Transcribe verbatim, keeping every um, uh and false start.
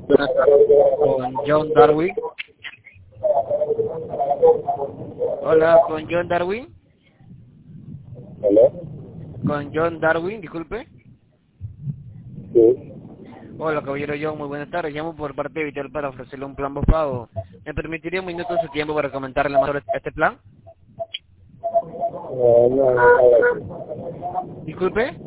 Buenas tardes, con John Darwin. Hola, con John Darwin. ¿Hola? Con John Darwin, disculpe. Sí. Hola, caballero John, muy buenas tardes. Llamo por parte de Vital para ofrecerle un plan postpago. ¿Me permitiría un minuto de su tiempo para comentarle más sobre este plan? No, no, no, no. Disculpe.